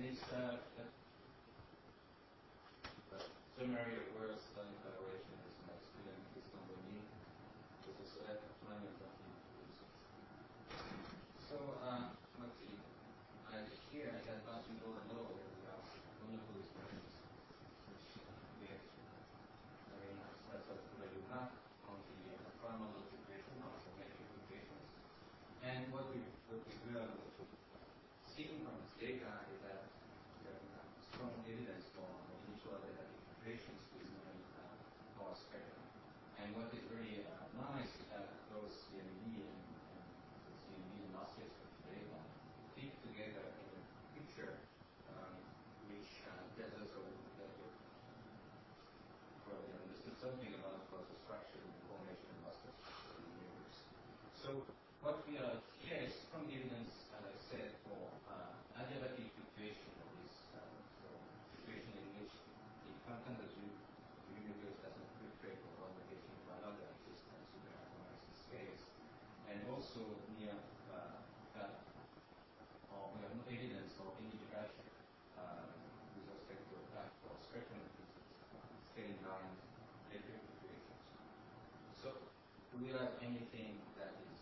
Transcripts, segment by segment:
this summary of words done in collaboration with my student Christian Bonny, with the select planning research. So, let's see. Here I can pass you all the law that we have wonderful expressions, which we have very nice method that you have on the formal integration or geometric integrations. And what we will seeing from this data is that there is strong evidence for initial adaptive integrations with power spectrum. And what is very nice is that those CMB and mass spectrum data fit together in a picture which tells us that you've probably understood something about the structure and formation of mass spectrum in the universe. So what we are here is strong evidence, as I said, for adiabatic fluctuation of this situation in which the content of the universe doesn't fluctuate from one location to another, it just superharmonics scales. And also near that, we have no evidence of any direction with respect to the fact of spectrum scaling down electric fluctuations. So we have anything that is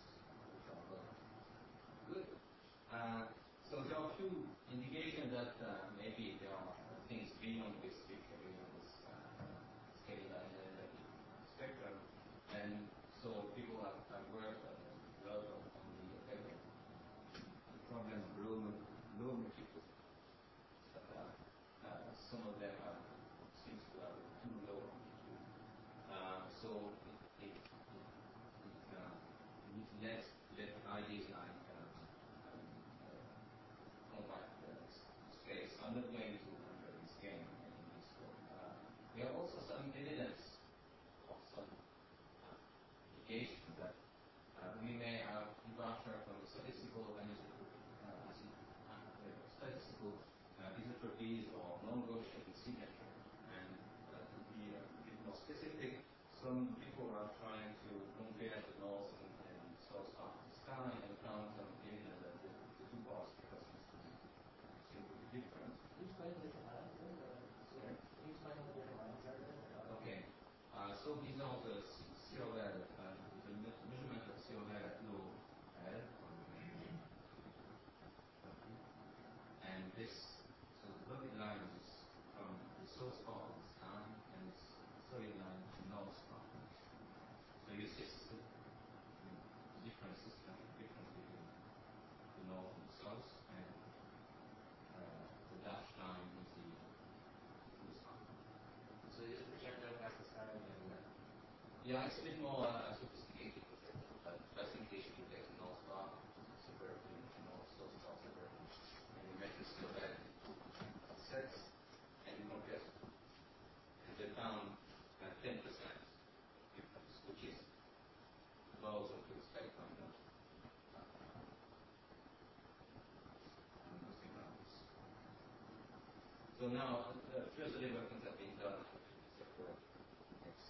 good. So there are a few indications that maybe there are things beyond this picture, beyond this scaling down electric spectrum. And so people have worked a lot on the problem of low multiples. Some of them seems to have too low amplitude. So it needs less ideas like compact space. I'm not going to enter this game in this talk. We have also some evidence of some indications that we may have departure from the statistical isotropies or non-Gaussian symmetry. And to be a bit more specific, some people are trying to compare the north and south part of the sky and found some evidence that the two parts seem to be different. Okay. So these are the COL, the measurement of COL at low L. And this, so the dotted line is from the source part of the sky, and it's solid line to north part. So you see the differences between the north and the south, and the dashed line is the south. So you just projected past the sky and yeah, it's a bit more sophisticated, but just in case you take the north part, separate the north, south part separate, and you make the scale back sets, and you compare it. And they found 10% difference, which is low to expect from the so now, the first developments have been done for next,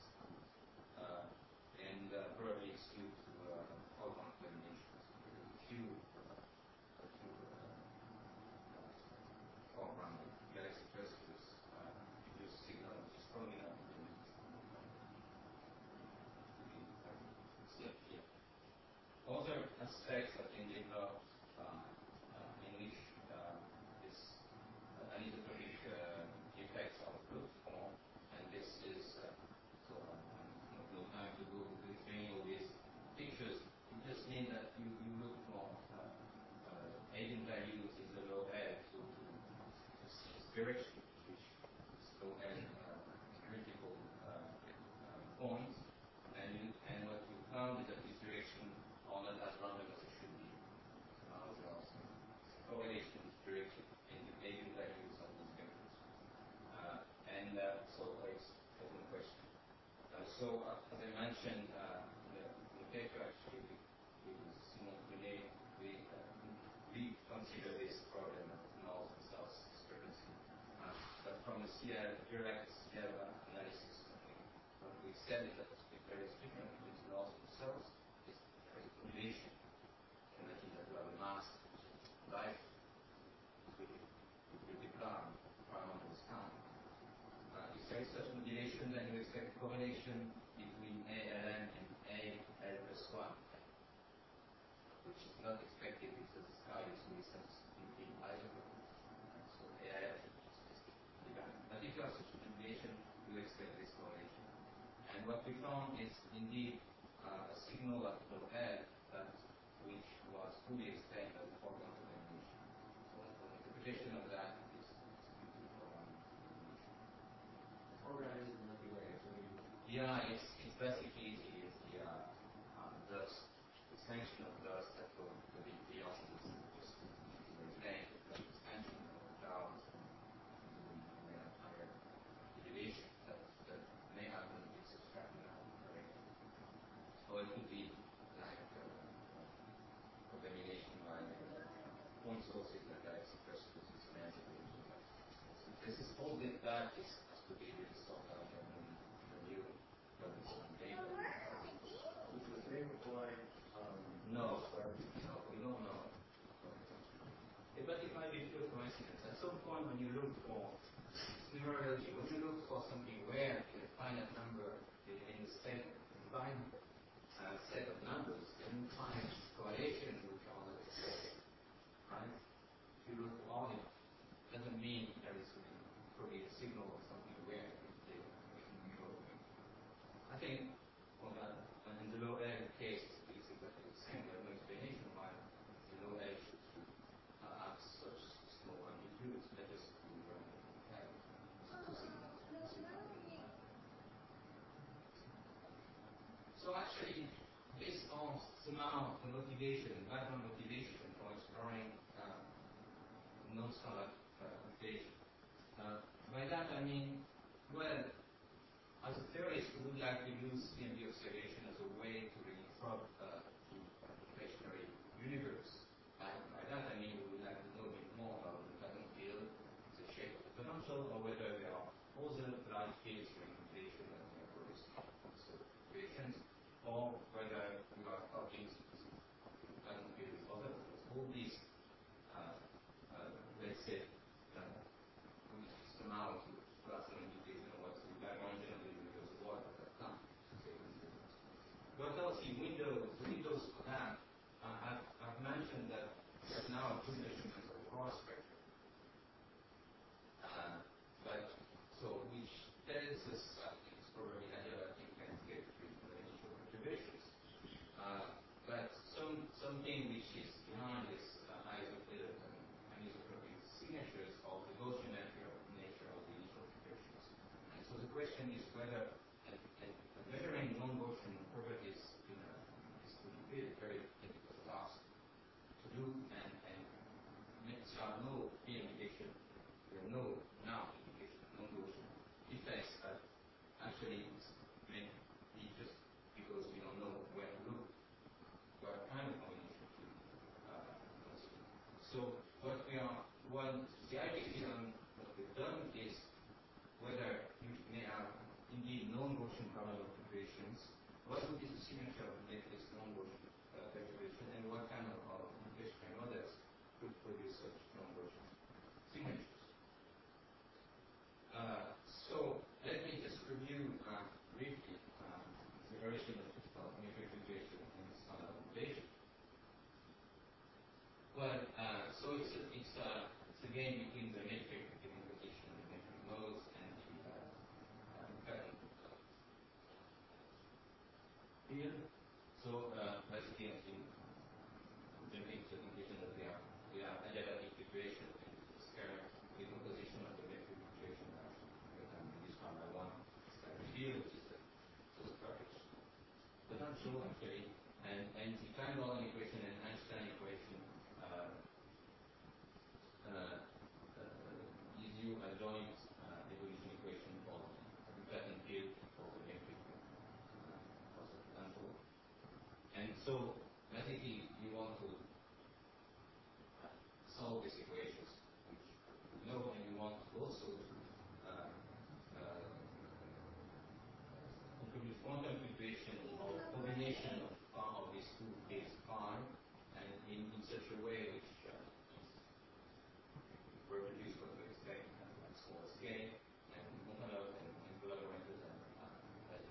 and probably it's due to program combinations. Few program galaxy clusters produce signal which is strong enough to be here. Other aspects have been developed in which this anisotropic effects are looked for, and this is so no time to go to explain all these pictures. It just means that you look for eigenvalues in the low L to this direction, which is low L critical points, and what you found is that this direction are not as random as it should be. There are some correlation with direction in the eigenvalues of these vectors. So it's a question. So as I mentioned in the paper, actually, with Simon Brunet, we consider this problem of north and south discrepancy. But from a direct CL analysis, what we said is that if there is difference between north and south, there is a correlation. And that is that you have a mass life with correlation between ALN and AL plus 1, which is not expected because the sky is with us in isotopes. So AL is given. But if you have such a combination, you expect this correlation. And what we found is indeed a signal at low L that which was fully explained by the foreground combination. So the interpretation of that is foreground combination. Foreground is the Milky Way. Yeah, it's basically the dust, extension of dust that will be beyond this, just explain the extension of clouds and the entire elevation that may happen in this extracting out correct. Or it could be like contamination by point sources that are expressed with this magic. This is all that is has to be really sorted out when you run this on data. Which was they reply, No, we don't know. But it might be pure coincidence. At some point when you look for numerology, when you look for something rare in a finite number in the same finite set of numbers, then you find correlation which are not expected. Right? If you look for all it doesn't mean there is probably a signal of something rare. I think in the low L case it's exactly the same. There's no explanation why the low L should have such small amplitudes. Let us have two signals. So actually, based on somehow the motivation, background motivation for exploring non-standard application. By that I mean, well, as a theorist, we would like to use CMB observation as a way to really probe the inflationary universe. By that I mean we would like to know a bit more about the pattern field, the shape of the potential, or whether there are other large fields for inflation that we are producing observations, or whether we are talking pattern field with other fields. All these, let's say, somehow to have some indication of what's the background generally because of water at that time. What else in Windows for that? I've mentioned that there's now a good measurement of cross spectrum. But so which tells us it's probably adiabatic and get from the initial observations. But something which is behind this anisotropic signatures of the Gaussian nature of the initial observations. And so the question is whether measuring non-Gaussian properties is to be very difficult task to do, and there are no clear indication, there are no now indication of non-Gaussian effects that actually may be just because we don't know where to look, what kind of combination to consider. So what the idea here on what we've done is whether you may have indeed non-Gaussian parallel perturbations, what would be the signature of this non-Gaussian perturbation, and what kind of inflationary models could produce such non-Gaussian signatures. So let me just review briefly the version of metric fluctuation in standard observation. Well, so it's a game between the metric composition, the metric modes, and the pattern field. So basically, I think jumping to the conclusion that we have adiabatic fluctuation in the scalar decomposition of the metric fluctuation that can be described by one scalar field, which is the perfect potential actually, and the Klein-Bardon equation and Einstein equation gives you a joint evolution equation for the pattern field for the metric potential. And so basically you want to solve these equations, which you know, and you want to also introduce quantum fluctuation or combination of these two fields phi, and in such a way which reproduce what we expect at small scale, and Montanov and collaborators have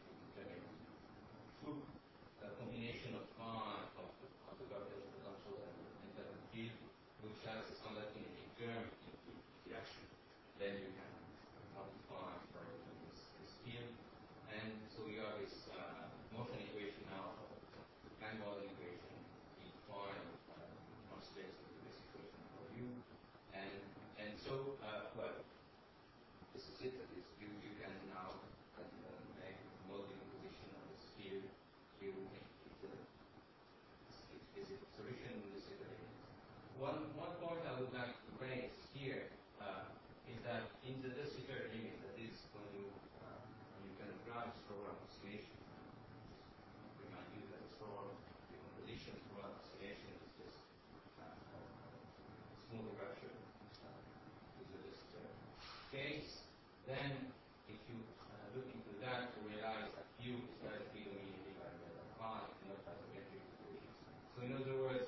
in other words,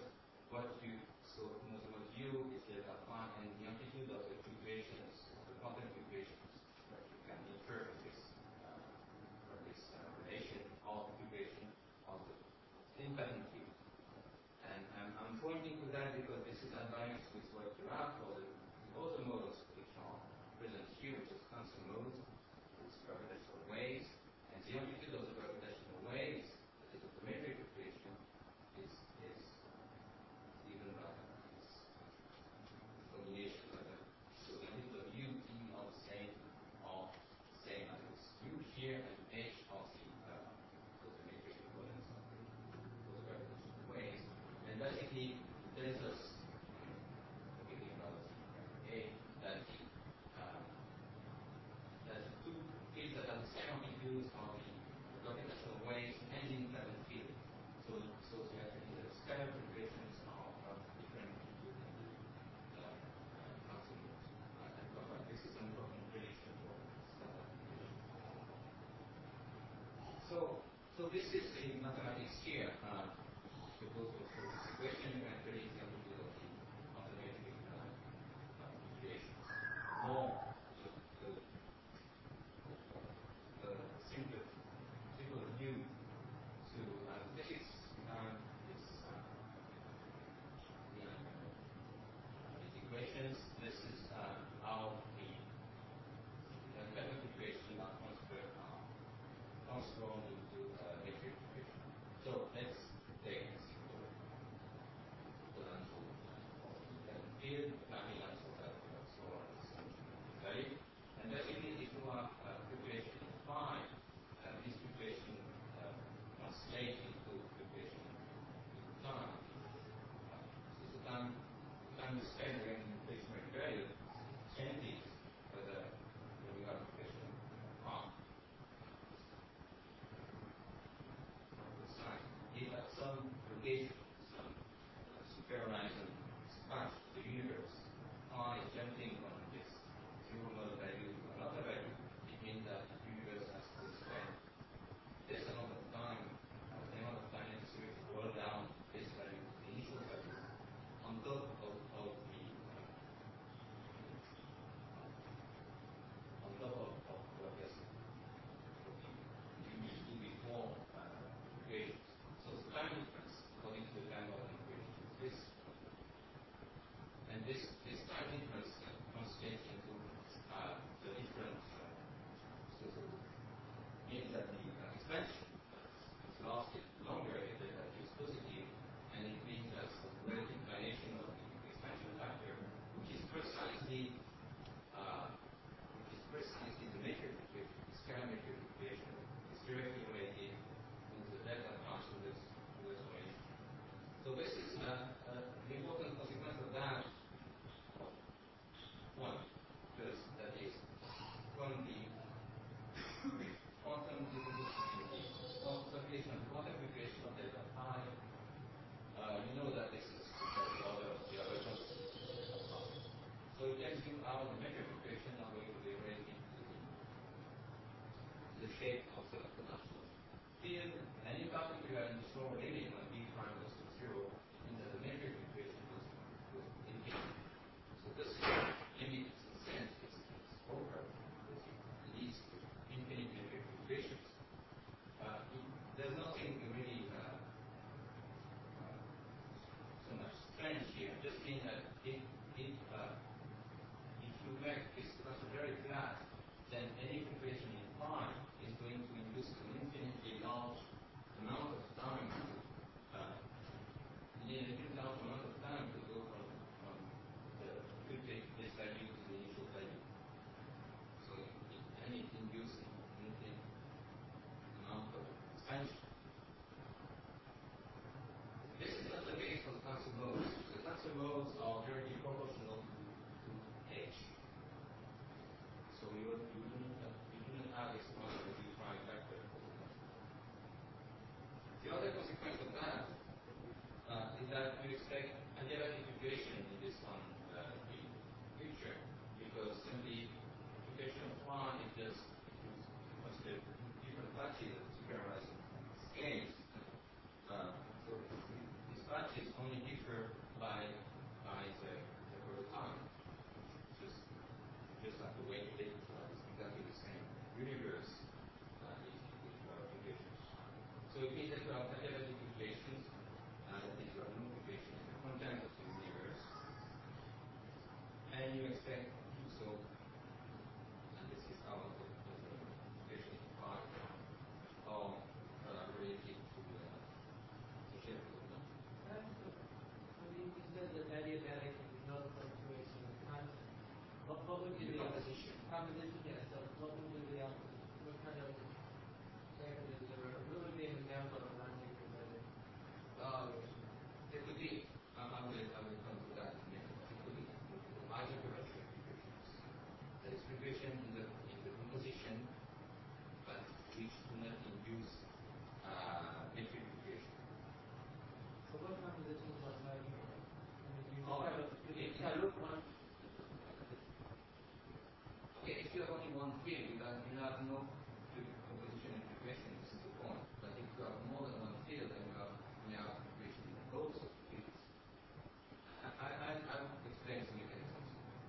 U is delta phi, and the amplitude of the fluctuations, the quantum fluctuations, that you can infer from this relation of fluctuation of the thin-pattern field. And I'm pointing to that because this is aligned with what Dirac called the other modes, which are present here, which is constant modes, with gravitational waves, and the amplitude of the gravitational waves, that is the metric fluctuation, is given by this combination of the so the amplitude of U, T are the same as this U here, and H of the metric components of the gravitational waves. And basically, it tells us, forgetting about A, that the two fields that have the same amplitudes are the gravitational waves and the independent field. So the scalar fluctuations are different amplitude than the maximum. This is an important prediction for scalar fluctuation. So this is in mathematics here. Suppose for this equation, you can predict the amplitude of the metric fluctuations. More the simple view to this is these equations. This is how the pattern fluctuations are transformed into metric fluctuation. So let's take a simple potential pattern field, family lines of that so on and so on. And basically, if you have fluctuation in phi, this fluctuation translates into fluctuation in time. So the time we spend during the inflationary period changes when you have fluctuation in phi. If at some location, some super horizon spark the universe, phi is jumping from this zero mode value to another value, it means that the universe has to spend this amount of time, the amount of time necessary to roll down this value to the initial value on top of what is you used to before fluctuations. So the time difference, according to the time of equation, is this. And this time difference translates into the different means that the expansion has lasted longer if the value is positive, and it means that the rate inclination of the expansion factor, which is precisely the metric fluctuation, the scalar metric fluctuation, is directly related into the delta function with relation. So this is the important consequence of that. One, because that is from the quantum calculation of quantum fluctuation of delta phi. You know that this is the other terms. So it tells you how the metric fluctuation are going to be related to the shape of the potential field, and in particular in the slower limit when b prime goes to 0, means that the metric fluctuation goes to infinity. So this limit, in a sense, is over because it leads to infinite metric fluctuations. There's nothing really so much strange here. Just means that if you make this cluster very flat, then any fluctuation in phi is going to induce an infinitely large amount of time to go from the fluctuate this value to the initial value. So it induces an infinite amount of expansion. This is not the case for the tensor modes. The tensor modes are directly proportional to h. So you do not have this amount of d prime factor for the tensor mode. The other consequence of that is that you expect adiabatic fluctuation in this one future, because simply fluctuation of phi is just considered different patches of super horizon scales. So these patches have katalytic equations, that is your loop equation, the content of the universe, and you expect so, and this is how the equation are related to the shape problem. You said that adiabatic is not a fluctuation of constant. What would be the composition? Composition, yes. So what would be the opposite? What kind of mechanism or what would be an example of non-adiabatic? There could be, I will come to that in a minute. It could be algebra equations. That is equation in the composition, but which do not induce metric equation. So what composition is not adiabatic? If I look one. Okay, if you have only one field, you have no composition and equation. This is the point. But if you have more than one field, then you have equation in both fields. I will explain the mechanism.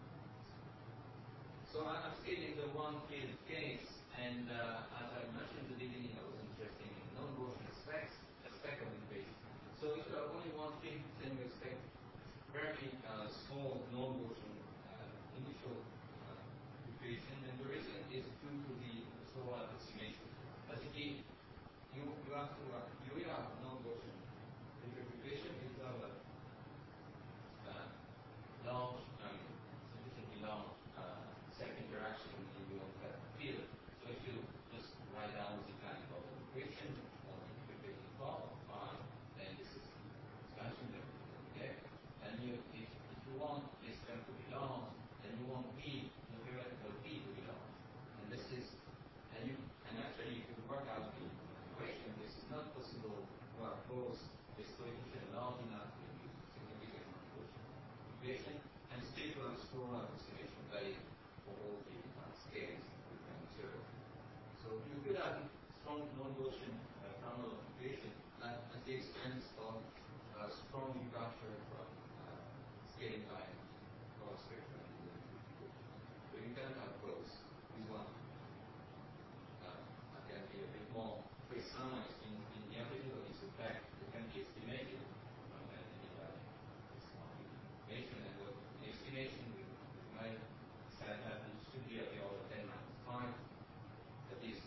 So I'm stating the one field case, and as I mentioned in the beginning, I was interested in non-Gaussian aspect of the equation. So if you have only one field, then you expect very small non-Gaussian initial equation, and the reason is due to the slow approximation. Basically, you have non-Gaussian equation is a large, sufficiently large self-interaction in your field. So if you just write down the kind of equation on the equation part, then this is expansion term. Okay? And if you want this term to be large, then you want P, the theoretical P to be large. And this is, and actually if you work out the equation, this is not possible to have both this coefficient large enough to use significant non-Gaussian equation, and still to have small approximation value for all the scales we can observe. So you could have strong non-Gaussian Carnot equation at the expense of strong departure from scaling time or spectrum. So you can have both. This one can be a bit more precise in the amplitude of its effect. It can be estimated from an estimation, and the estimation we might say that it should be of the order 10 minus 5. That is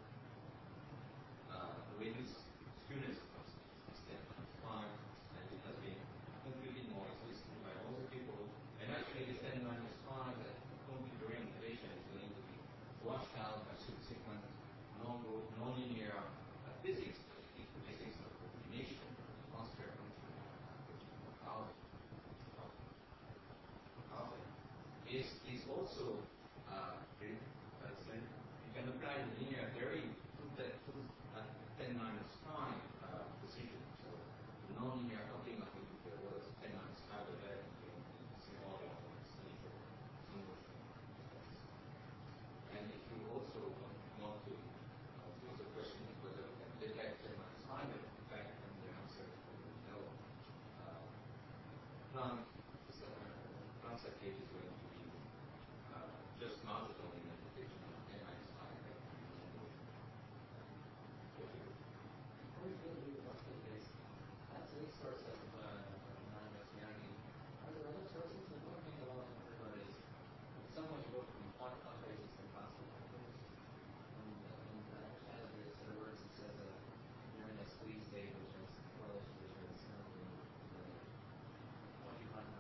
reduced skewness of 10 minus 5, and it has been completely more explicitly by all the people. And actually, the 10 minus 5 that configuring equation is going to be washed out by subsequent non-linear physics, the physics of coordination, transfer function, is also you can apply the linear theory to that 10 minus 5 precision. So the non-linear coupling of the was 10 minus 5 of that in some order of initial non-Gaussian. And if you also want to pose the question whether we can detect 10 minus 5, in fact, and the answer is no. Planck's case is going to be just marginal in the detection of 10 minus 5. Before we go to the Russell case, that's a source of non-Gaussianity. Are there other sources? The one thing that I've heard about is someone you go from quantum phases to constant phases. And I understand that there's sort of words that says you're in a squeeze state, which has correlation between the quantum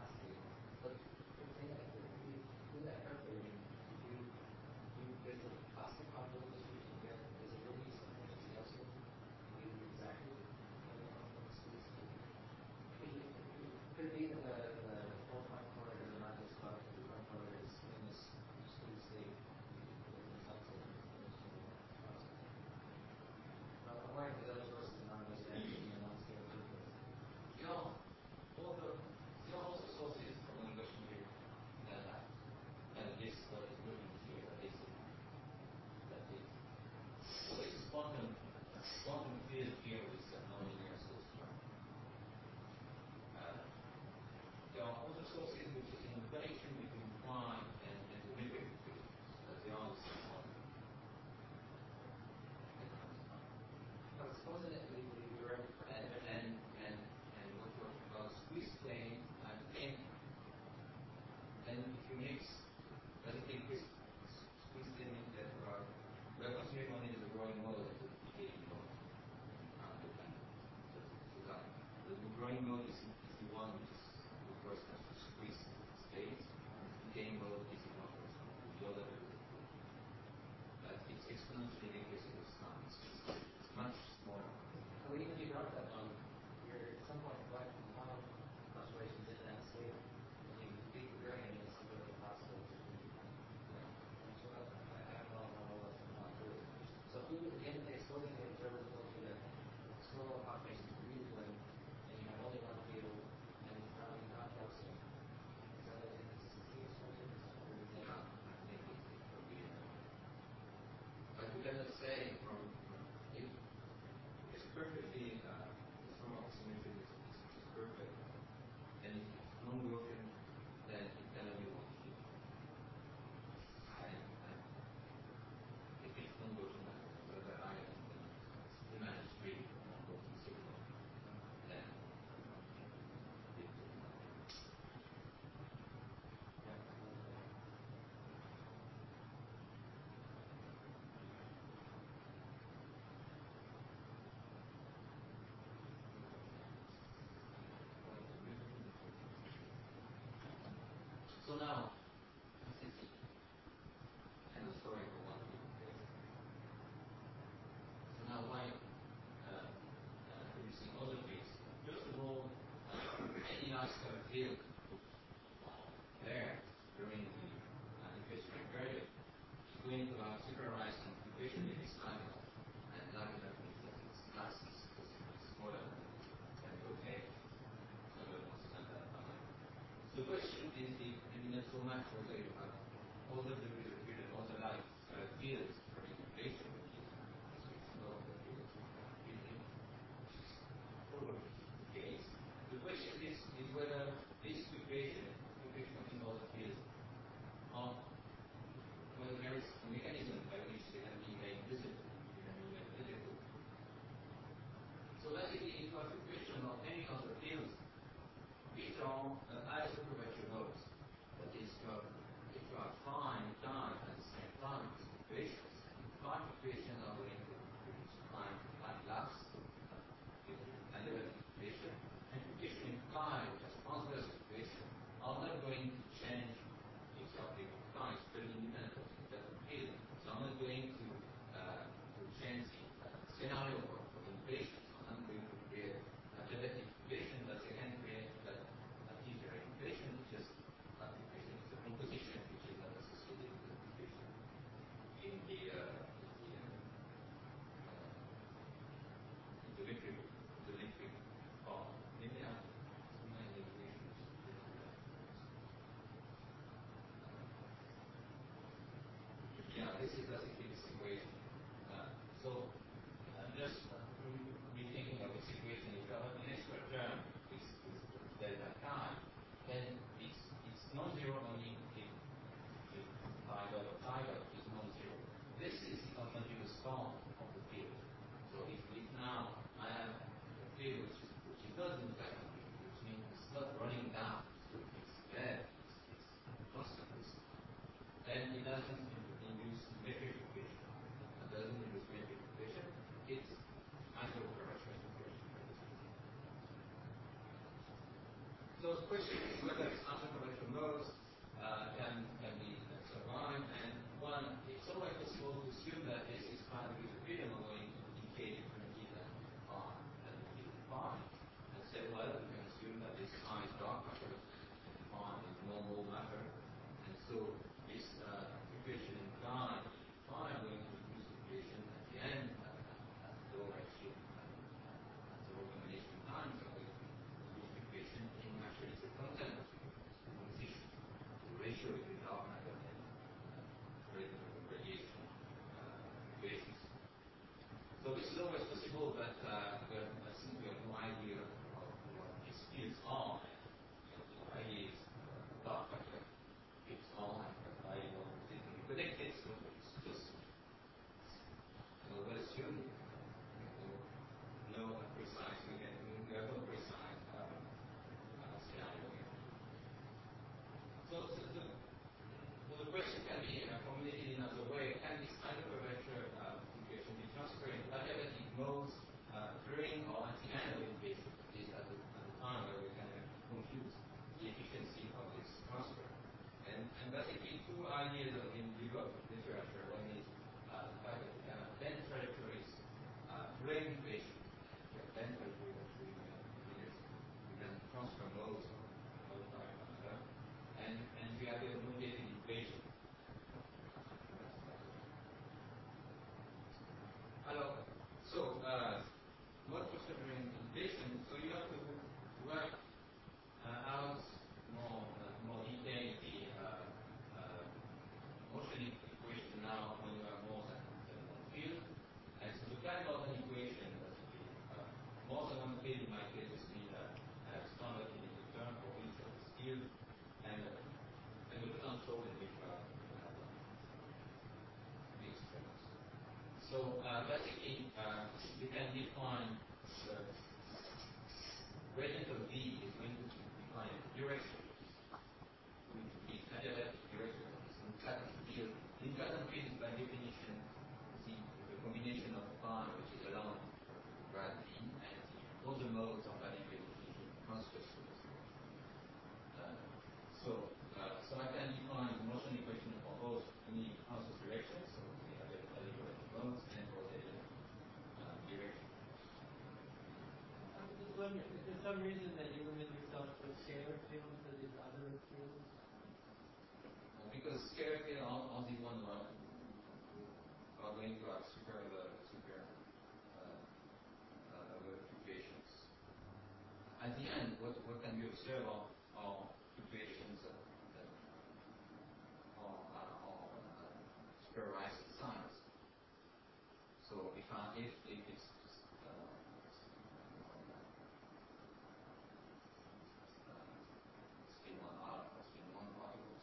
drawing mode is the one which is the corresponds to squeeze states. Game mode is the one corresponding to the other derivative. But it's exponentially decreasing with time. It's much smaller. So even if you drop that one, you're at some point right from final constellations in that state, and you beat the dragon, it's really impossible to do. And so I don't know how well that's going to do it. So if you again exposing the observable to the slow operations reasonably, and you have only one field, and it's not calcium. So that it's exposing this Yeah, I think it could be. But you cannot say from if it's perfectly from symmetry is perfect, and if it's non-broken, then it cannot be one field. If it's non-broken, whether I imagine three non-broken signal, then it So now, and the story for one field. So now why producing other fields? First of all, any nice field there during the inflationary period is going to have supervised incubation in its laminar. And laminar means that its mass is smaller than the okay. So we understand that. The question is if so much also you have all the derivative field and all the light fields for incubation, which is not the field building, which is forward case. The question is whether this incubation in all the fields whether there is a mechanism by which they can be made visible, So basically it was a question of any of the fields which are isocurvature modes. That is, if you have fine time at the same time with equations, fine equations are going to produce fine glass, and level equation, and equation in time, which is transverse equation, are not going to change exactly with time, it's very independent of the field. So I'm not going to change the scenario for equations. I'm going to create a genetic equation that I can create that different equation, which is the composition which is not associated with the equation in the metric form. Maybe I have too many equations. Yeah, this is basically this equation. Just rethinking of this equation, if you have an extra term with delta chi, then it's non-zero only if phi dot is non-zero. This is the continuous form of the field. So if now I have a field which is not infinity, which means it's not running down, so it's there, it's constant, then it doesn't induce metric equation. It doesn't induce metric equation. It's isocurvature equation. So the question is whether this isocurvature modes can be survived, and one, it's always possible to assume that this is part of the freedom of going to decay differently than phi, and say, well, we can assume that this phi is dark matter, and phi is normal matter, and so this equation implies phi are going to produce equation at the end at low ratio, at the combination times are going to produce equation in actually the content of the composition, the ratio between dark matter and radiation equations. case, in my case, is be standard kinetic term for each of the field, and the potential in which the extremes. So basically, we can define the gradient of V is going to define the direction, which is the direction of this Newton field. Newton field is by definition the combination of phi, which is along grad V, and all the modes are by definition transverse to this. So I can define the motion equation for both any transverse directions, so we have the modes, and for the direction. Is there some reason that you limit yourself to scalar fields for these other fields? Because scalar fields are the ones who are going to have super fluctuations. At the end, what can be observed are fluctuations that are square-rising signs. So if it's spin 1 out or spin 1 particles,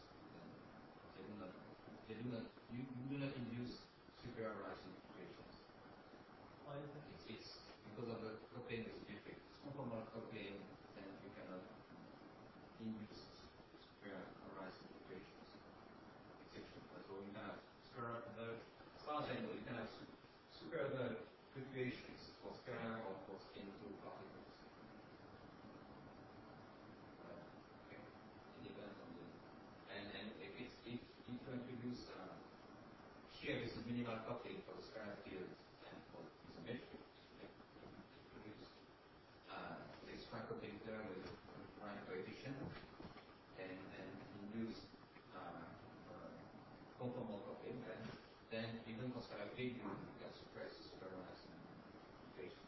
then you do not induce square-rising fluctuations. Why is that? It's because of the coupling is different. It's conformal coupling, then you cannot induce square-rising fluctuations. So you can have as far as I know, you can have square fluctuations for scalar or for spin 2 particles. Okay. It depends on the and if you introduce here this is minimal coupling for the scalar field and for the symmetric. This coupling term with prime coefficient and induce conformal coupling, then even for scalar field you can suppress square-rising equation.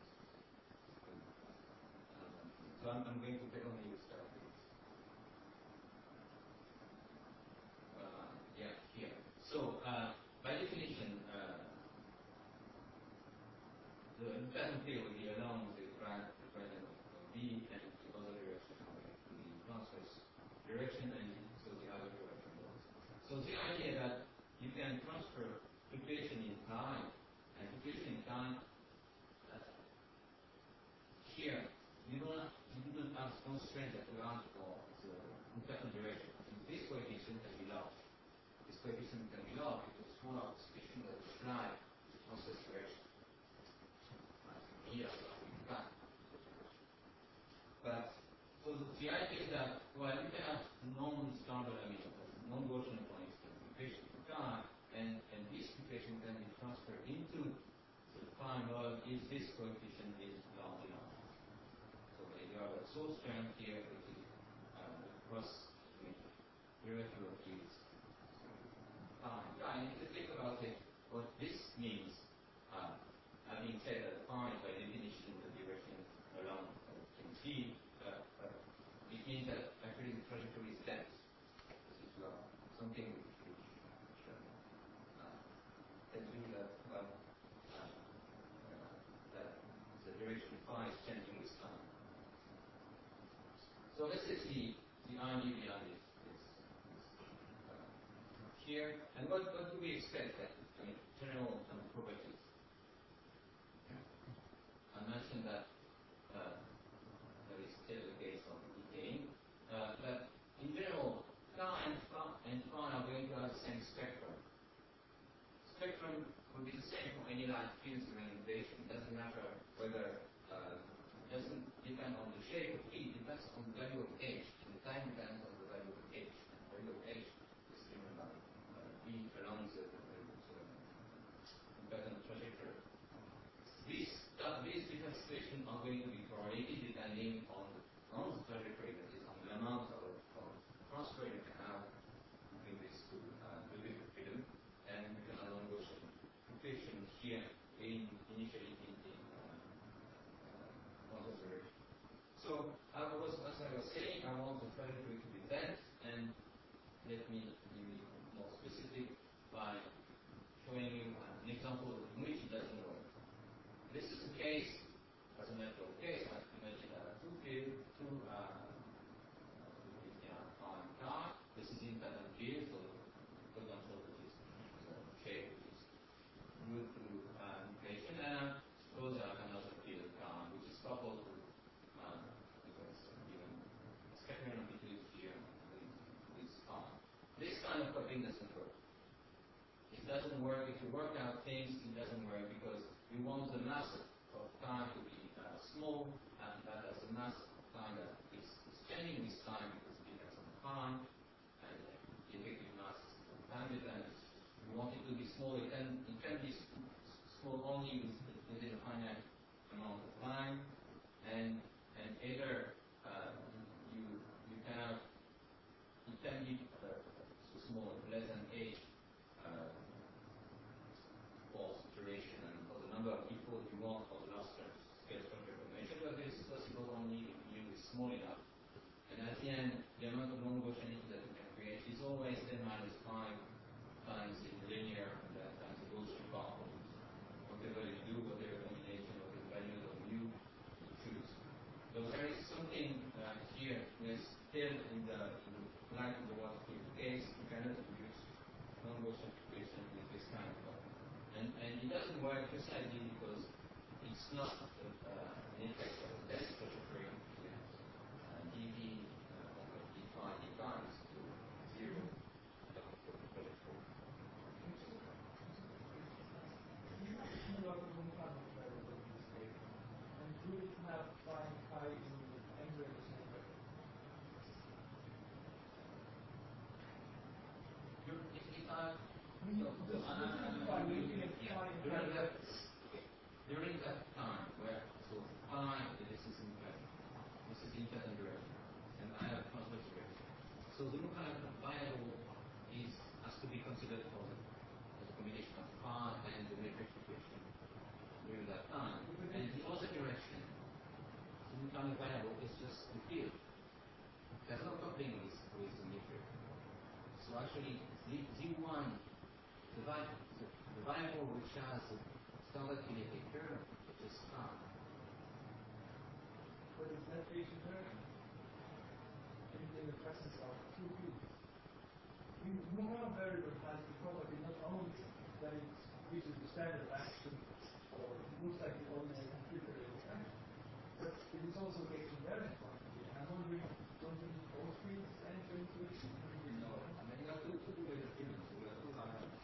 So I'm going to take only the scalar fields. Here. So by definition, the Newton field will be along the gradient of V, and the other direction will be transverse direction, and so the other direction goes. So the idea that you can transfer fluctuation in time, and fluctuation in time here you do not have constraint that allows for the Newton direction. This coefficient can be large. This coefficient can be large because it's one of the species that apply to transverse direction. Here, but so the idea is that you can have non-standard, non-Gaussian points fluctuation in time, and this fluctuation can be transferred into the time mode if this coefficient is large enough. So you have a source term here, which is the cross derivative of this time. And if you think about it, what this means, having said that phi is by definition the direction along t, it means that actually the trajectory is dense. This is something which tells you that the direction phi is changing with time. So this is the idea behind this here. And what do we expect? General properties. I mentioned that that is still the case of decaying. But in general, tau and phi are going to have the same spectrum. Spectrum will be the same for any light fields during invasion. It doesn't matter whether it doesn't depend on the shape of E, it depends on the value of H. And the time depends on the value of H. And the value of H is given by V along the pattern trajectory. These different situations are going to be correlated depending on the trajectory, that is, on the amount of transfer you can have between these two different freedom, and you can have Gaussian fluctuation here initially in transverse direction. So as I was saying, I want the trajectory to be dense, and let me be more specific by showing you an example in which it doesn't work. This is a case, as a matter of case, you want the mass of time to be small, and that as the mass of time that is changing with time because it depends on time, and the effective mass is time dependent. You want it to be small, it can be small only within a finite amount of time, and either you cannot, it can be so small, less than 8 false iteration, and for the number of people you want for the last scale structure information, but this is possible only if you is small enough. And at the end, the amount of non-Gaussianity that you can create is always n minus 5 times the linear and then times the Gaussian part. Whatever you do, whatever combination of the values of mu you choose. So there is something here with still in the light in the water field case, you cannot use non-Gaussian equation with this kind of problem. And it doesn't work precisely because it's not an effect of the best trajectory. dV over dphi d times to 0. During that time where so phi this is in certain direction, and I have constant direction. So the Lookalike variable has to be considered for as a combination of phi and the metric equation during that time. And the other direction, the Lookalike variable is just the field. There's no coupling with the metric. So actually Z1, the variable which has a standard kinetic curve is phi. But is that phase interaction in the presence of two fields? The Lookalike variable has the property not only that it reaches the standard action or looks like the ordinary computer action, but it is also the invariant quantity. I'm wondering, don't you need both fields to enter into it? No, I mean you have to do with the fields. You have two variables.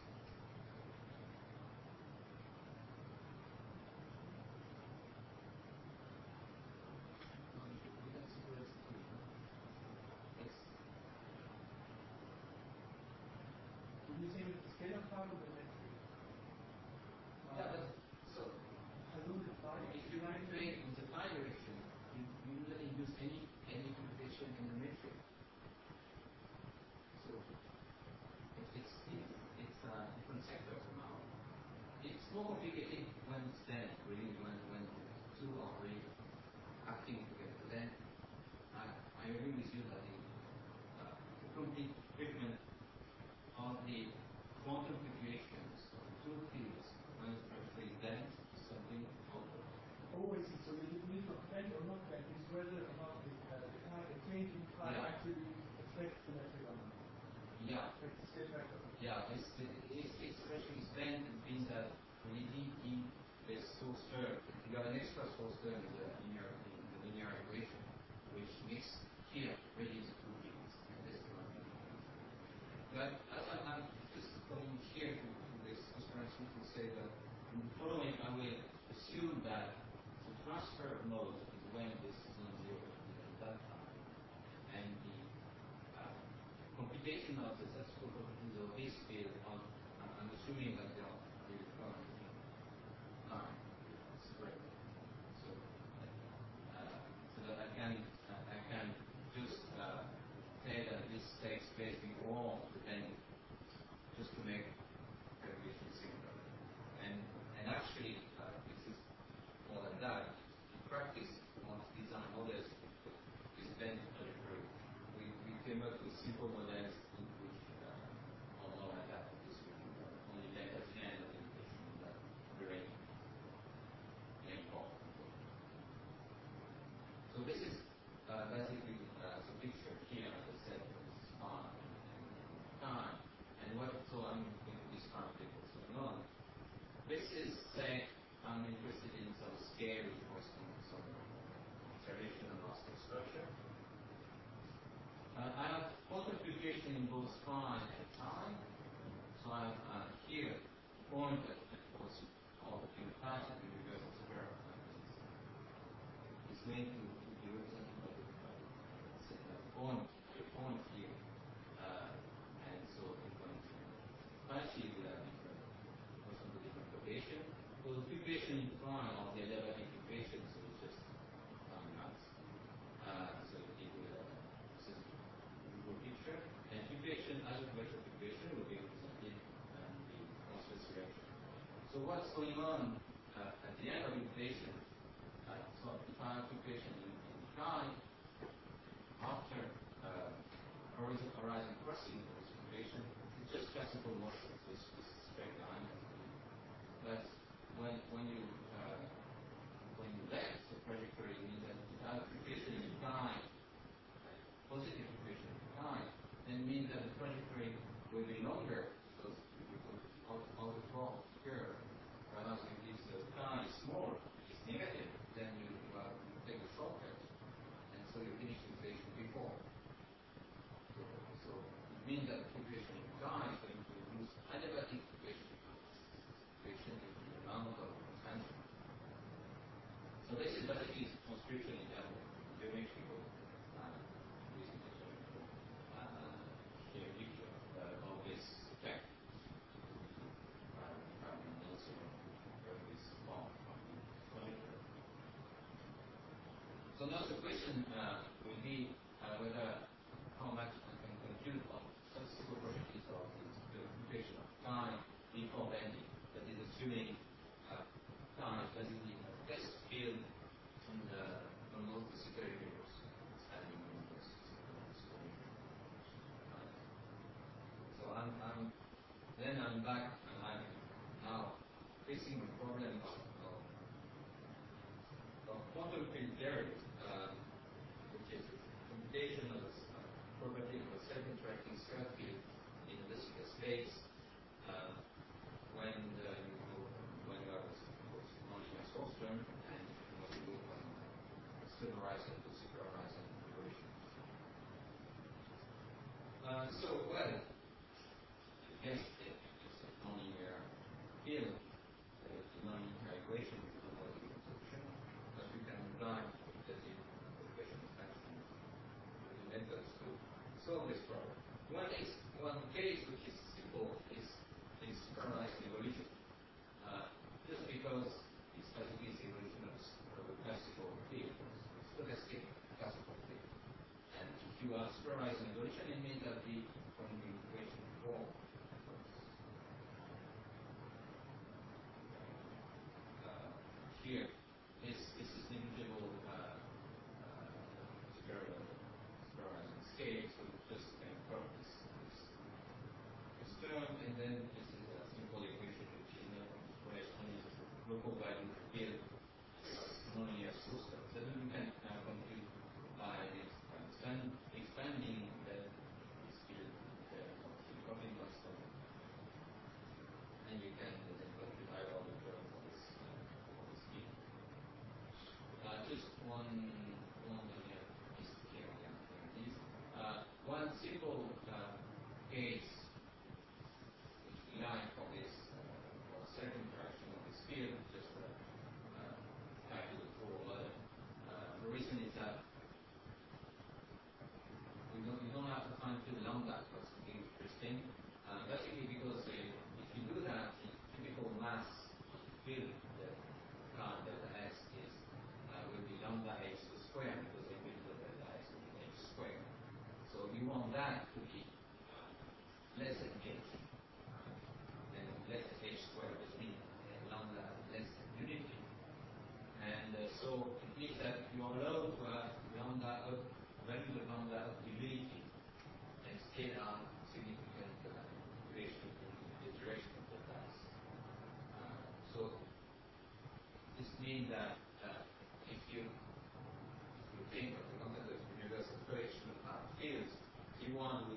You say that the scalar part of the metric. Yeah, but so I don't define if you manipulate in the phi direction, you usually use any computation in the metric. So it's a different sector somehow. It's more complicated when it's then really when two are really acting together. Then I agree with you that the complete treatment of the quantum configurations of the two fields when it's actually then is something awkward. always is. So the definition of bent or not bent is whether or not the change in phi Yeah. actually affects the metric or not. Yeah. Affects the scale factor. Yeah, this expression is bent. It means that when dE is source term, you have an extra source term in the linear equation, which makes here really the two fields. And this is not but I'm just going here to this explanation to say that in the following I will assume that the transfer mode is when this is non-zero at that time, and the computation of the statistical properties of this field I'm assuming that they are really current time. It's correct. So that I can just say that this takes place before the bending, just to make calculation simpler. And actually, this is more than that. In practice, once design models is bent trajectory, we came up with simple models in which are not like that. This will only bend at the end of the equation that the range form. So this is basically the picture here, as I said, this is time and time. And so I'm going to describe what's going on. This is, say, I'm interested in some scale which corresponds to some observation of our state structure. I have quantum configuration in both phi and time. So I have here a point that was called in phi going to be represented by the point here. And so it's going to achieve the different, also the different equation. So the equation in front of the adiabatic equation, so it's just nuts. So it gives you a simple picture. And equation, algebraic equation will be represented in the constant reaction. So what's going on at the end of equation? So if I have equation in chi, after horizon crossing of this equation, it's just classical motion, so it's straight line. But when you left the trajectory, means that if I have equation in chi, positive equation in chi, then means that the trajectory will be longer because of the draw curve. Whereas if the chi is small, it's negative, then you take a shortcut, and so you finish the equation before. So it means that the equation in chi is going to use adiabatic equation. Equation is the amount of expansion. So this is basically conscription in terms of geometrical picture of this effect. So now the question will be whether how much I can compute on statistical properties of the equation of time before bending. That is assuming time basically a test field on most the security tables standing on this. So I'm back and I'm now facing the problem of quantum field theory, which is the computation of the property of a self-interacting square field in a physical space when you have a non-linear source term and you want to go from external horizon to secure horizon equation. So, well, yes, it's a non-linear field. The non-linear equation is not a different solution, but you can apply the equation expansion methods to solve this problem. One case which is simple is paralyzed evolution. Just because it's basically the evolution of a classical field, stochastic classical field. And if you have paralyzed evolution, it means that the equation form here is negligible spheroidal scale, so just can curve this term, and then this is a simple equation which is corresponding to local value field non-linear system. So then we can compute by expanding this field the coupling constant, and you can then compute all the terms of this field. Just one piece here again. One simple case which we like for this self-interaction of this field, just back to the full letter. The reason is that you don't have to find field lambda for something interesting. Basically because if you do that, the typical mass field that current delta S is will be lambda h to the square because the integral of delta S will be h squared. So you want that to be less than h. Then less than h squared, which means lambda less than unity. And so it means that you are allowed to have lambda up, value of lambda up to unity and scale out significant equation in the direction of delta S. So this means that if you think of the concept of universal correction of fields, you want to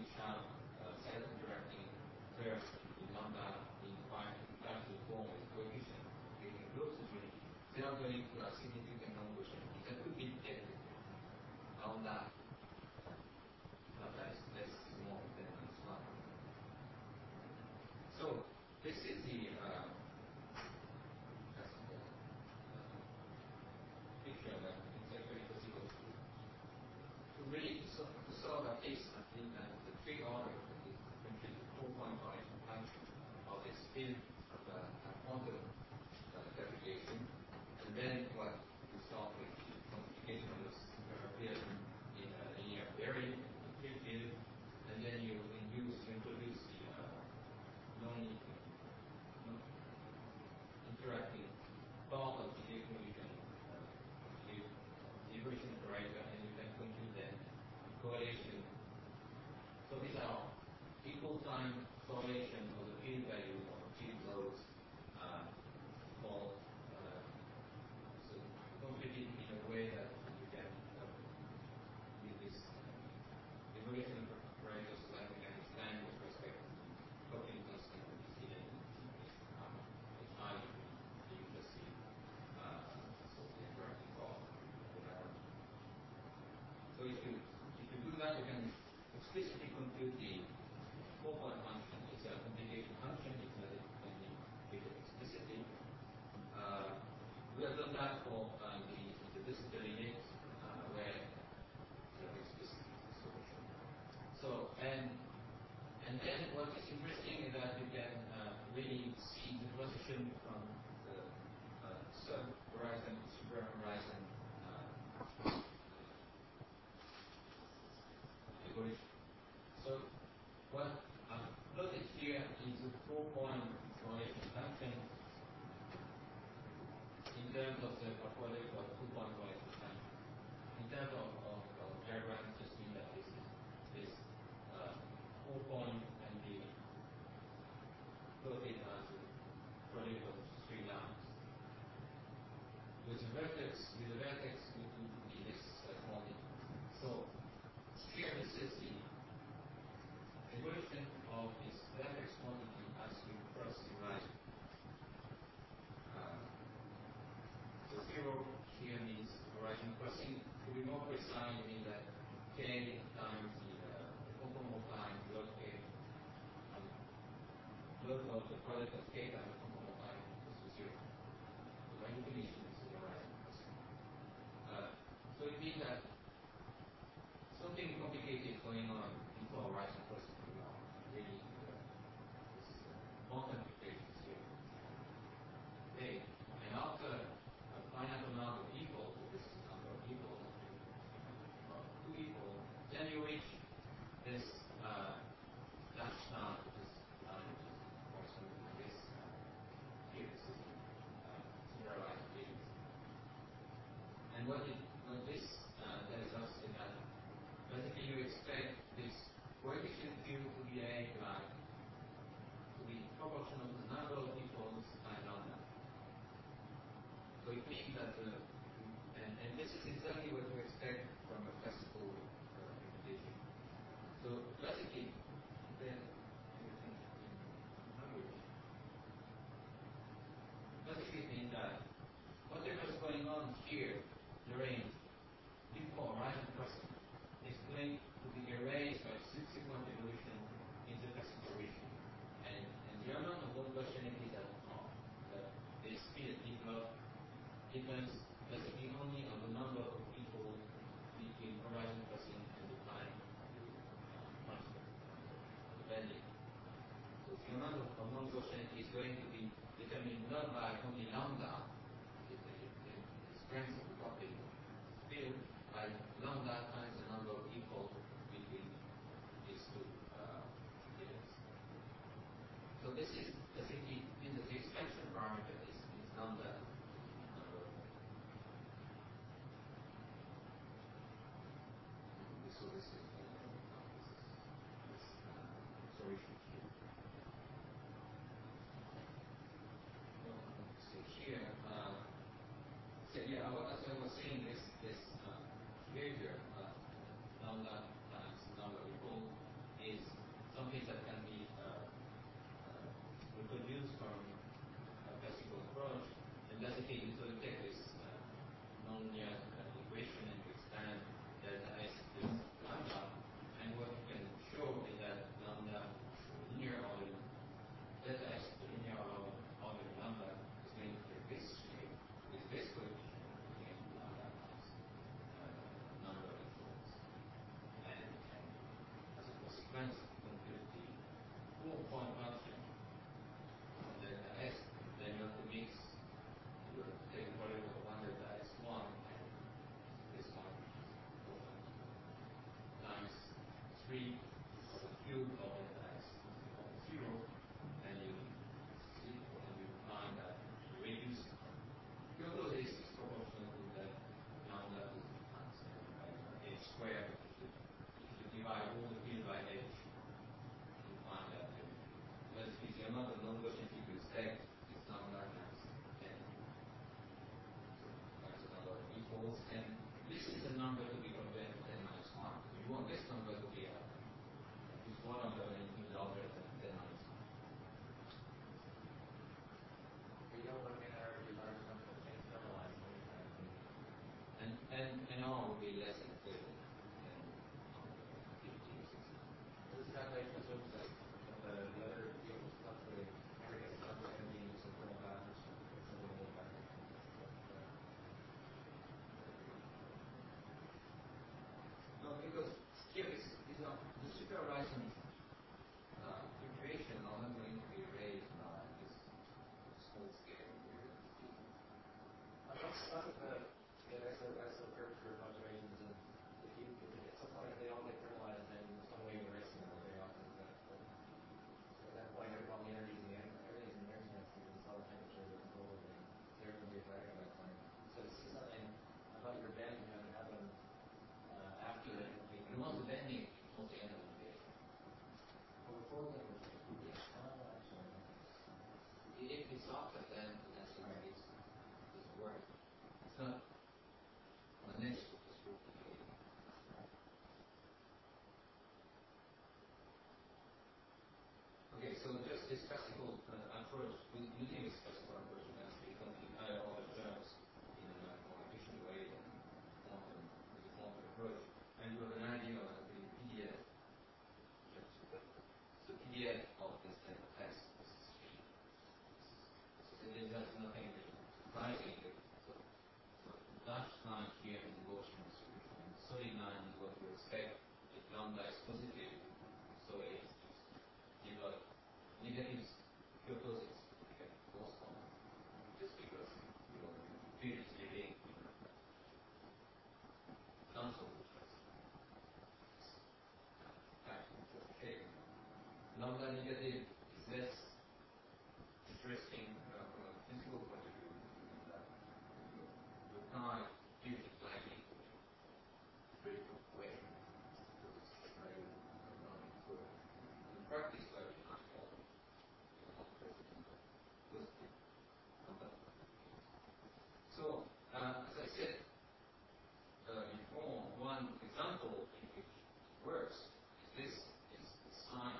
solve at least, I think that the three orders of this differential four-point correlation function of this field of quantum classification, and then what we start with the quantification of this appears in a linear theory, in field, and then you introduce the non-interacting part of the equation, the equation operator, and you can compute then correlation. So these are equal time correlation of the field values or field loads for so computed in a way that you can with this equation operator so that you can expand with respect to the coupling constant of the field and it's high you just see so the interacting part. So if you do that, you can explicitly compute the four-point function. It's a complication function. It's not can be explicitly. We have done that for the visitor limit where it's an explicit solution. So and then what is interesting is that you can really see the transition from the sub-horizon to super-horizon evolution. So what I've plotted here is a four-point correlation function in terms of the product of two-point correlation function. In terms of diagram, just mean that this 4 point can be plotted as a product of three lines. With the vertex we do this quantity. So here this is the equation of this vertex quantity as we cross the horizon. So 0 here means horizon crossing. To be more precise, it means that k times the conformal time log k, log of the product of k times the conformal time equals to 0. So by definition, it's the horizon crossing. So it means that something complicated going on before horizon crossing. We are really this quantum equations here. Okay, and after a finite amount of people, this is the number of people, two people, then you reach this dash line, this line which is corresponding to this here. This is generalized field. And what this tells us is that basically you expect this coefficient field to behave like to be proportional to the number of people times lambda. So it means that and this is exactly what you expect from a classical computation. So classically, then everything in language. Classically it means that whatever is going on here during before horizon crossing is going to be erased by subsequent evolution in the classical region. And the amount of homogeneity that this field develop depends basically only on the number of people between horizon crossing and the time transfer, the bending. So the amount of homogeneity is going to be determined not by only lambda, the strength of the coupling field, by lambda times the number of people between these two events. So this is basically the expansion parameter is lambda number 3 is the cube of f(x) equal to 0, and you see, and you find that you reduce Kyoto is proportional to the lambda times h squared. If you divide all the field by h, you find that the amount of non-Gaussian figures stacked is lambda times n. So that's another equals, and this is the number to be compared to n minus 1. You want this number to be this one number anything larger than n minus 1. You don't want to get an arbitrary large number that can't generalize anytime. And R will be less than 30 than 50 or 60. This calculation assumes that the other field is fluctuating. Every gets number and being used in thermal patterns. Something like that. No, because here is not the super horizon fluctuation are not going to be raised by this small scale. Not if the ISO curvature fluctuations, and if at some point if they all get thermalized, then there's no way to erase them very often. But at that point, all the energies in the everything's in the energy density, it's all the temperature, the control of the they're going to be affected at that point. So this is something about your bending having happened after the And once the bending, once the end of the invasion. or before the actually. If it's after, then that's where it doesn't work. It's not on the next group, this group. Okay, so just this classical approach, using this classical approach, you can actually compare all the terms in a more efficient way than quantum, with the quantum approach. And you have an idea of the PDF. So PDF of this type of test. So there's nothing surprising. So the dashed line here is the Gaussian distribution, and the solid line is what you expect if lambda is positive. So it's you've got negatives, Kyotosis, you get false quantum, just because your field is living cancel the choice. Okay. Lambda negative is less interesting from a physical point of view. Your time field is likely very way. In practice, where you can't fall. So, as I said before, one example in which it works is this is sign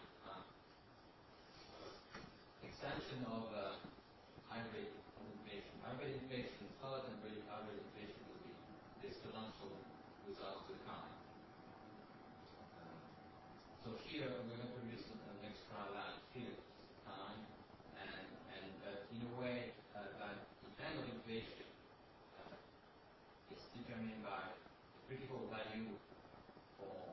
extension of hybrid inflation. Hybrid inflation is hard, and hybrid inflation will be this potential without the kind. So here we're going to produce an extra line here, time, and in a way that the angle inflation is determined by the critical value for.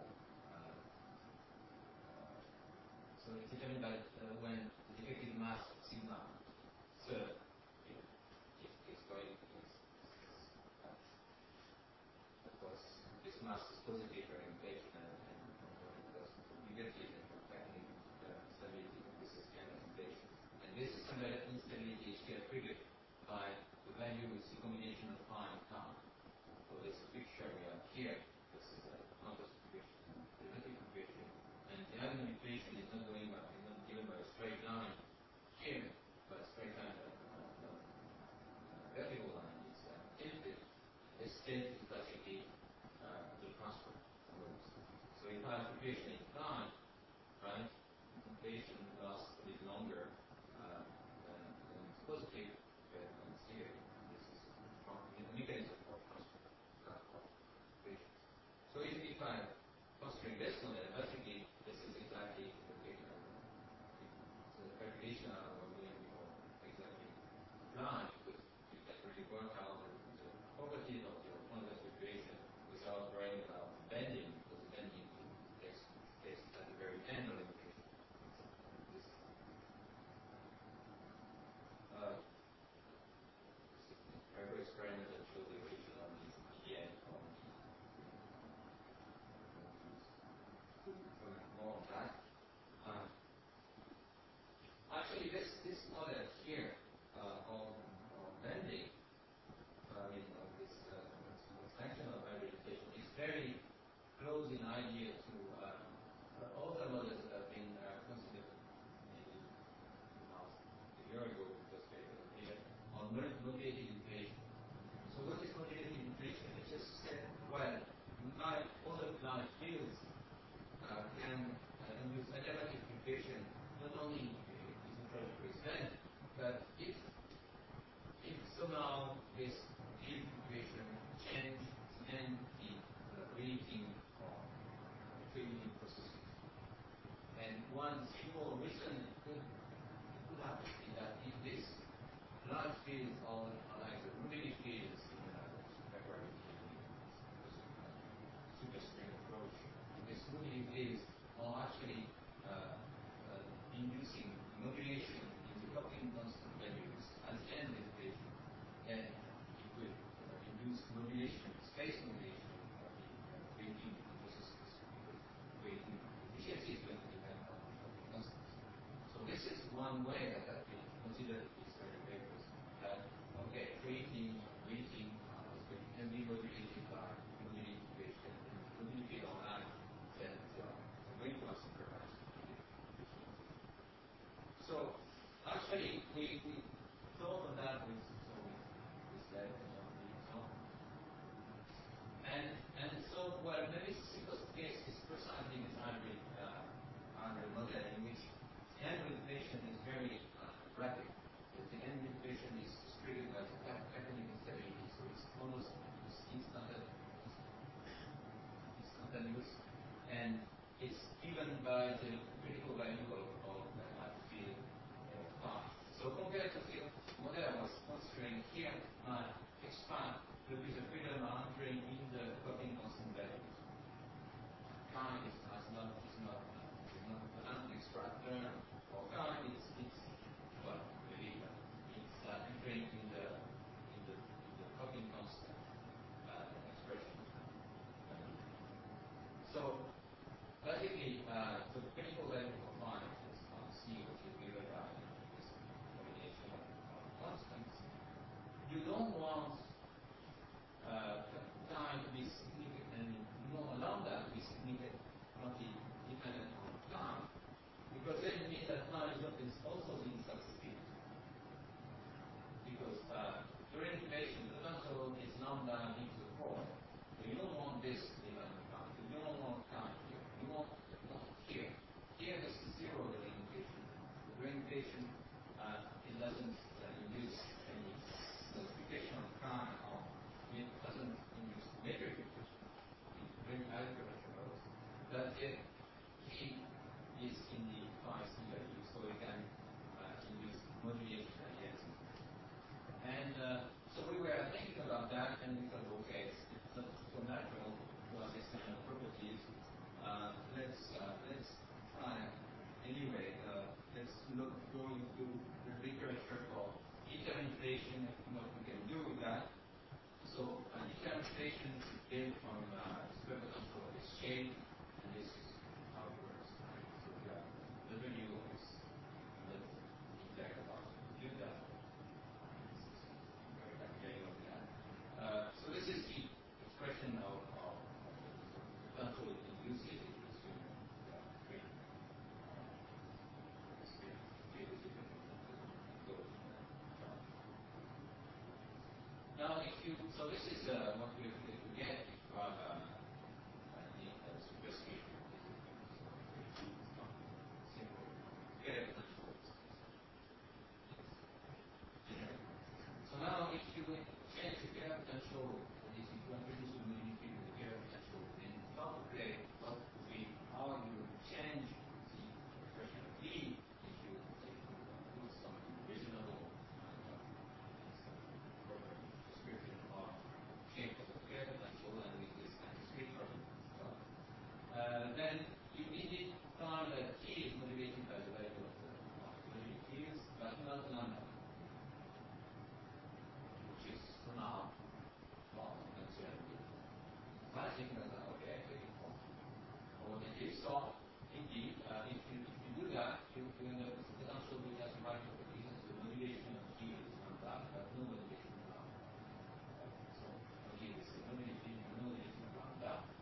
So it's determined by when the effective mass sigma. So it's going. Of course, this mass is positive for inflation and because negative affecting stability. This is kind of inflation. And this instability is here triggered by the value is the combination of phi and tau. So this picture we have here, this is a contrast equation, derivative equation, and the angle inflation is not going by, is not given by a straight line here, but a straight line, vertical line is tilted. This tilt is classically the transfer rules. So if I have equation in time, right, inflation lasts a bit longer than it's positive, but when it's negative. This is the mechanism for transfer equations. So if I'm considering this one, then basically this is exactly the picture. So the calculation we're doing before exactly apply, because you can really work out the properties of your quantum equation without worrying about bending, because bending takes place at the very end of the equation. This very experiment that shows the equation of this PN. very close in idea to all the models that have been considered maybe a year ago, just paper on motivated inflation. So what is motivated inflation? It just said, well, all the large fields can use adiabatic inflation not only is in trying to extend, but if somehow this field equation changes then the rating or trading processes. And one simple reason it could happen is that if this large fields are like the Rubinic fields in superstring approach, these Rubinic fields are actually inducing modulation in the coupling constant values at the end of the equation, then it will induce modulation, space modulation of the rating processes, because rating efficiency is going to depend on coupling constants. So this is one way that has been considered in these early papers, that okay, rating can be modulated by modular equation, and modular online, then the weight constant provides. So actually, we thought of that with that example. And so, well, maybe the simplest case is precisely this hybrid model in which the annual inflation is very rapid. The annual inflation is triggered by the cathodic instability, so it's almost instantaneous, and it's given by the critical value of the field phi. So compared to the model I was considering here, expand will be the freedom entering in the coupling constant values. Phi is not an extra term, or phi it's well, really it's entering in the coupling constant expression. So basically, the critical value for phi is C, which is given by this combination of constants. You don't want time to be significant, you don't allow that to be significantly dependent on time, because then it means that time is also being substituted. Because during incubation, the potential is lambda into the 4. So you don't want this dependent on time. You don't want time here. You want here. Here this is 0 during incubation. During incubation, it doesn't induce any multiplication of time, or it doesn't induce metric during algebra rows. But the key is in the phi C value, so we can induce modulation at the end. And so we were thinking about that, and we thought, okay, it's not so natural to have this kind of properties. Let's try anyway. Let's go into the literature for iter-inflation, what we can do with that. So iter-inflation is built from square potential of exchange, and this is how it works. Right? So we have W is not exact about to compute that. So this is the expression of potential induced now, so this is what we get from the superscript. Simple. Get it. So now, if you change the Kerr potential, if you introduce the modulity with the Kerr potential, then how to play, what would be how you change the expression of D if you put some reasonable description of shape of the Kerr potential and with this kind of street problem. Then you needed to find that T is motivated by the value of the modular fields, but not lambda, which is for now not considered. I think that okay, I take it for what it is. So indeed, if you do that, you end up with the potential with as right properties, and the modulation of T is lambda, but no modulation of lambda. So again, it's a modulation of lambda.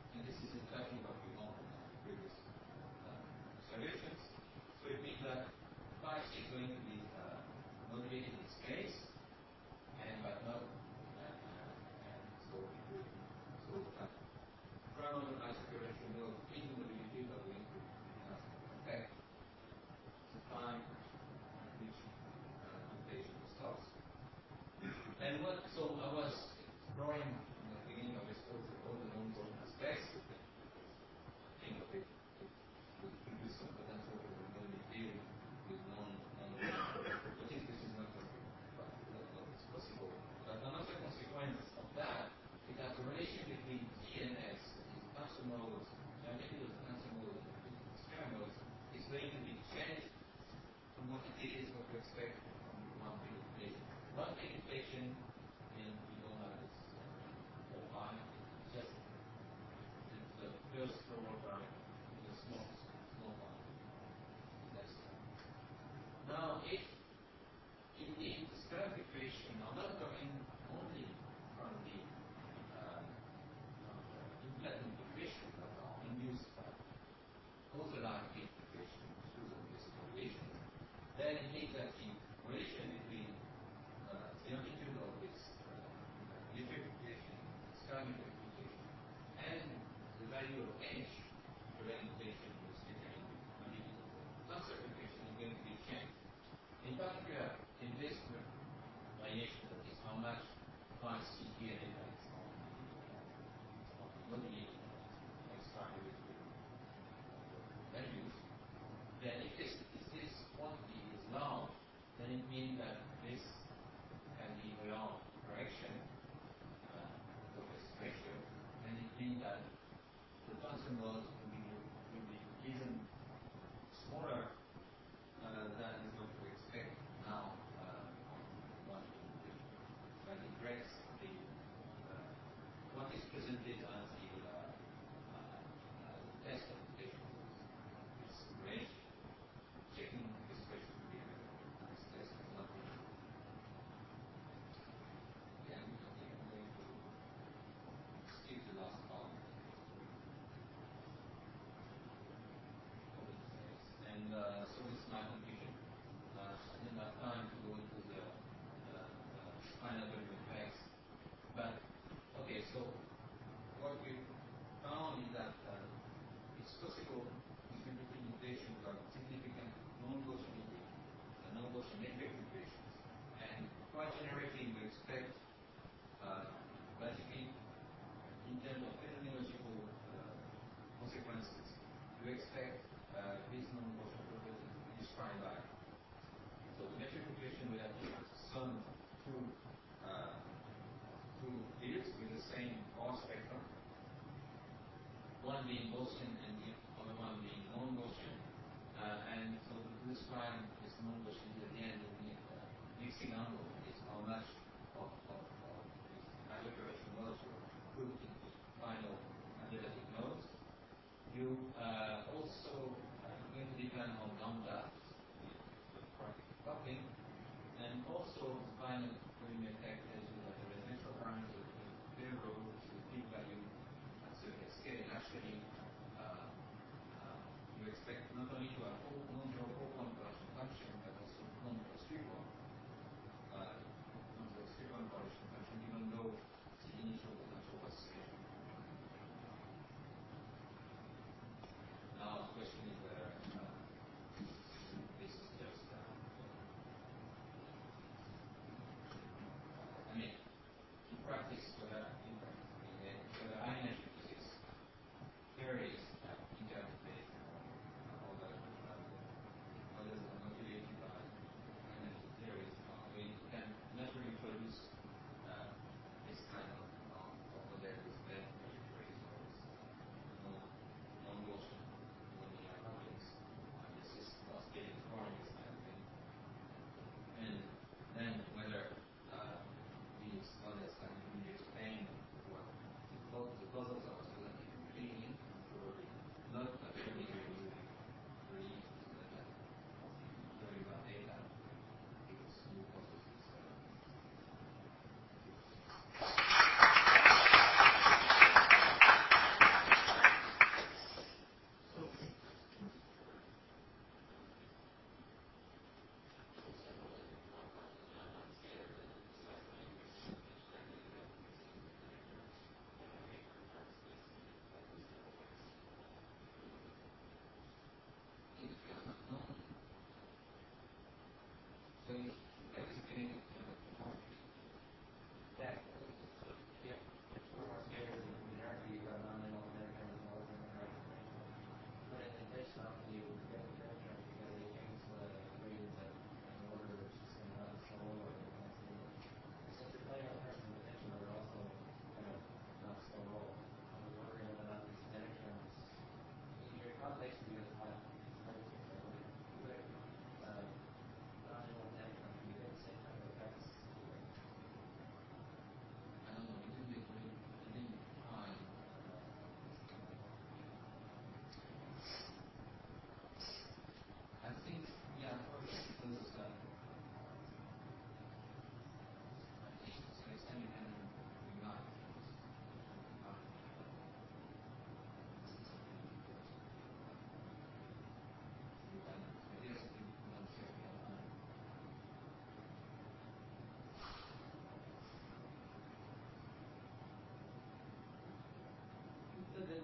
just throw water in a small one. That's now, if indeed the stratification, I'm not talking only from the implant infiltration that are induced by ozonite infiltration through the vasodilation, then it means that the relation between the amplitude of this vitrification, ceramic vitrification, and the value of H during inflation is determined amplitude of non-certification is going to be changed. In particular, in this variation, that is how much price CT and data is on modeling expiry values, then if this quantity is large, then it means that this can be a large correction of this ratio, and it means that the Thomson loss will be even smaller than what we expect now when it breaks what is presented as the test application. This range, checking this ratio to be a nice test is not really. Again, I think I'm going to skip the last column. And so this is my conclusion. I didn't have time to go into the final value effects. But, okay, so what we found is that it's possible with significant mutations to have significant non-Gaussian-metric mutations. And quite generally, we expect, basically, in terms of phenomenological consequences, we expect these non-Gaussian properties to be described by. So the metric mutation will have some two fields with the same R spectrum, one being Gaussian and the other one being non-Gaussian. And so to describe this non-Gaussian at the end, we need mixing angle is how much of these hydrocorrection modes you put in the final adiabatic modes. You also going to depend on lambda, the coupling, and also the final volume effect as you have the residential parameter being very low to the peak value at certain scale. Actually, you expect not only to have non-zero four-point correction function, but also non-zero three-point correction function, even though the initial potential was zero. Now the question is whether this is just in practice, whether high energy physics theories that interpret all the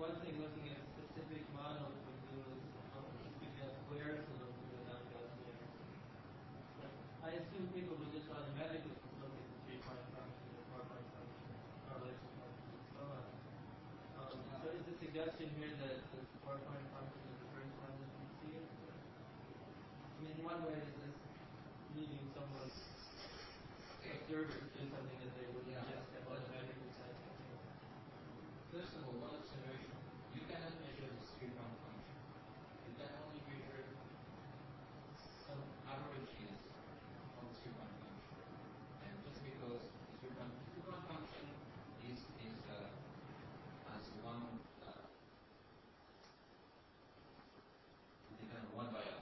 one thing looking at specific models we do is we have squares and look at them linear. But I assume people would just automatically look at the 3-point function, the 4-point function, correlation function, and so on. So is the suggestion here that the 4-point function is the first one that you see it? I mean, in one way, is this needing someone observer to do something that they wouldn't just have automatically said? First of all, one observation. You cannot measure the 3-point function. You can only measure some averages of the 3-point function. And just because the 3-point function is as one depend on one variable.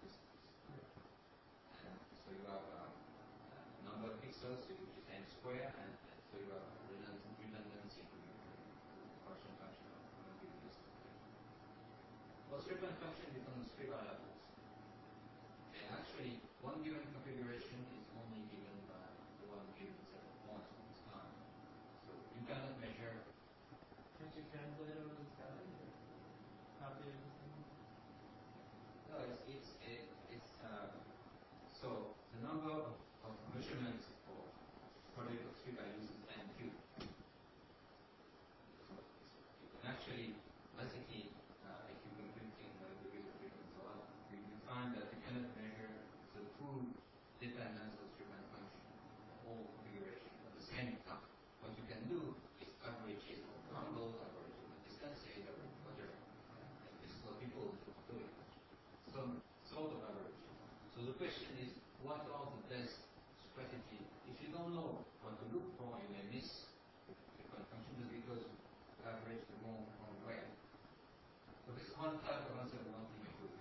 So you have a number of pixels, which is n square, and so you have redundancy to the function of one given distance. Well, 3-point function becomes 3 variables. And actually, one given configuration is only given by the one given set of points on this time. So you cannot measure. Can't you translate over the sky? Copy of the thing? No, so the number of measurements for product of 3 values is n cubed. And actually, basically, if you compute in degrees of freedom and so on, you find that you cannot measure the full dependence of 3-point function of all configuration at the same time. What you can do is averages of angle, average of distances, average of whatever. And this is what people are doing. Some sort of average. So the question is, what are the best strategies? If you don't know what to look for, you may miss the 3-point function just because you average the wrong way. So this is one type of answer we wanted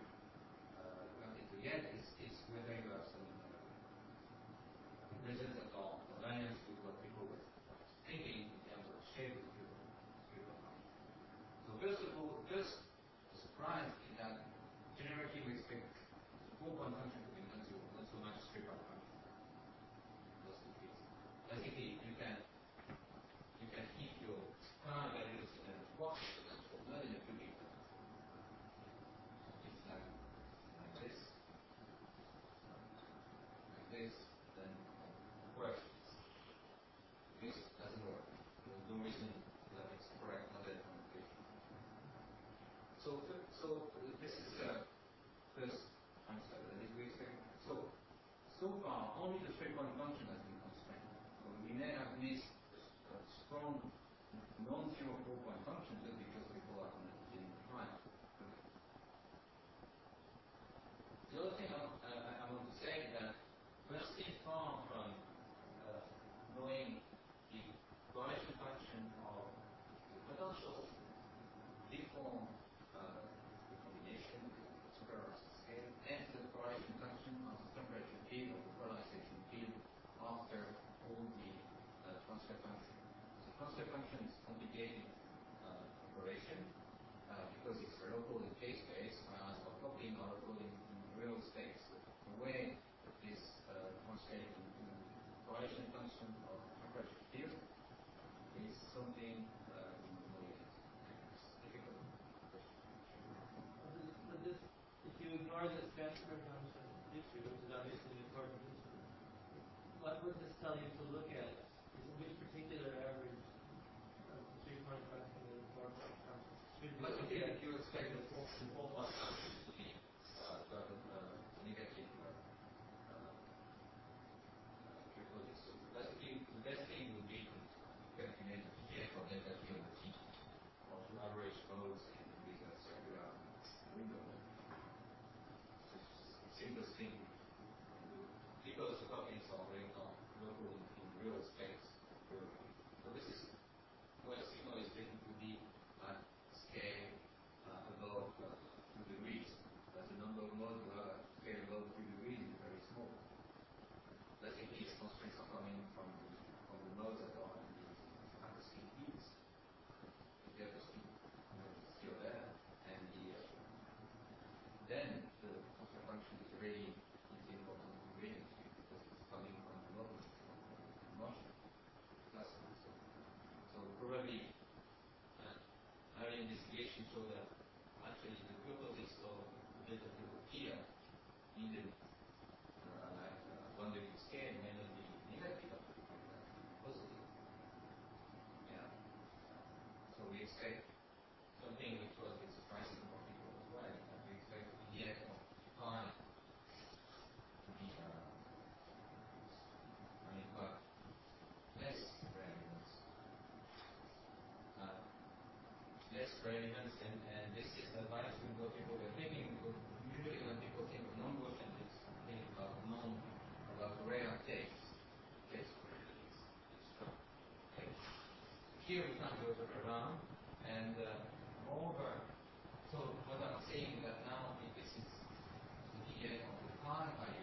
to get is whether you have some results at all, alignment with what people were thinking in terms of shape of the 3-point function. So first of all, the surprise is that generally we expect the 4-point function to be not so much 3-point function. Those two things. Basically, you can keep your prime values in a box, not in a cubic. It's like this, then it works. This doesn't work. There's no reason that it's correct model communication. So this is first answer. That is, we expect. So far, only the 3-point function has been constrained. So we may have missed a strong non-zero 4-point function just because people are not getting it right. The other thing I want to say is that we're still far from knowing the correlation function of the potential deform combination, square scale, and the correlation function of the temperature field or the polarization field after all the transfer function. The transfer function is complicated operation because it's local in k-space, whereas for copying are local in real space. The way this translates into correlation function of temperature field is something it's difficult. But this, if you ignore this transfer function issue, which is obviously an important issue, what would this tell you to look at? Which particular average of the 3-point function and the 4-point function should But be if you expect the 4-point function to be negative triple, so basically the best thing would be to calculate the PF for delta T over T, or to average modes with a circular window. Simplest thing to do, because the copies are local in real space. So this is where the signal is getting to be at scale above 2 degrees. But the number of modes you have at scale above 2 degrees is very small. Basically, its constraints are coming from the modes that are in the speed fields. You have the speed still there, and then the transfer function is really important ingredient because it's coming from the mode motion. So probably early in this investigation showed that actually the purpose of delta triple here in the when they scale may not be negative, but positive. Yeah. So we expect something which was a bit surprising for people as well. We expect the EF of pi to be, less variance. Less variance, and this is advice with what people are thinking, because usually when people think of non-Gaussian, it's thinking about rare cases. Here we come to the around, and moreover, so what I'm saying that now if this is the EF of the pi by